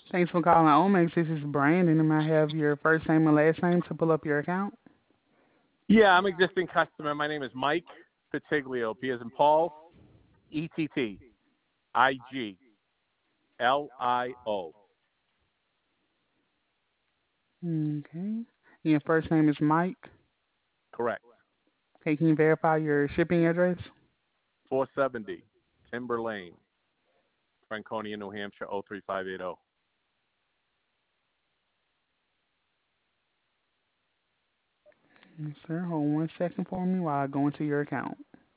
Thanks for calling Omex. This is Brandon, and I have your first name and last name to pull up your account. Yeah, I'm an existing customer. My name is Mike Petiglio. P as in Paul, Ettiglio. Okay. Your first name is Mike. Correct. Okay, can you verify your shipping address? 470 Timber Lane, Franconia, New Hampshire, 03580. Yes, sir. Hold 1 second for me while I go into your account.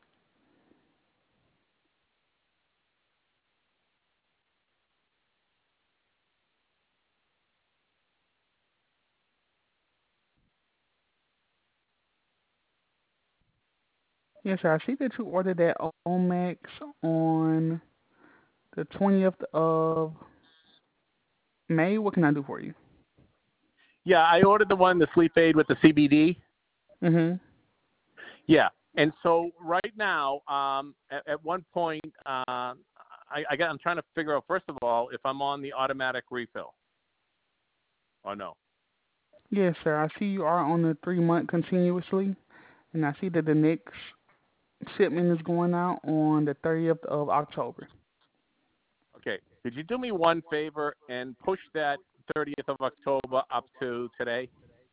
Yes, sir. I see that you ordered that Omex on the 20th of May. What can I do for you? Yeah, I ordered the one, the sleep aid with the CBD. Mm-hmm. Yeah, and so right now, at one point, I'm trying to figure out first of all if I'm on the automatic refill or no. Yes, sir. I see you are on the 3 month continuously, and I see that the next shipment is going out on the 30th of October. Okay, could you do me one favor and push that 30th of October up to today?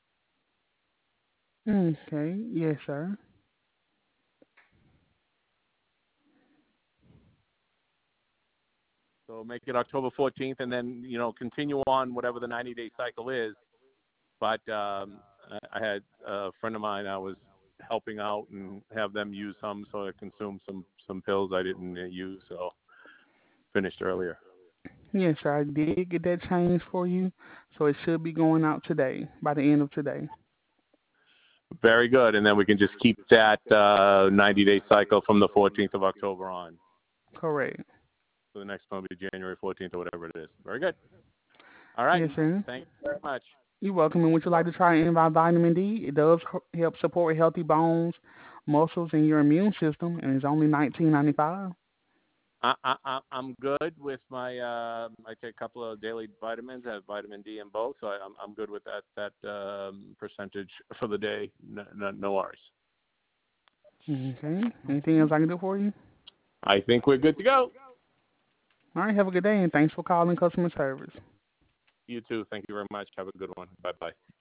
Okay. Yes, sir. So make it October 14th, and then continue on whatever the 90-day cycle is. But I had a friend of mine I was helping out and have them use some, so I consumed some pills I didn't use, so finished earlier. Yes, sir. I did get that changed for you, so it should be going out today, by the end of today. Very good, and then we can just keep that 90-day cycle from the 14th of October on. Correct. So the next one will be January 14th or whatever it is. Very good. All right. Yes, sir. Thank you very much. You're welcome. And would you like to try Vitamin D? It does help support healthy bones, muscles, and your immune system, and it's only $19.95. I'm good with my. I take a couple of daily vitamins. I have vitamin D in both, so I'm good with that percentage for the day. No worries. Okay. Anything else I can do for you? I think we're good to go. All right. Have a good day, and thanks for calling customer service. You too. Thank you very much. Have a good one. Bye bye.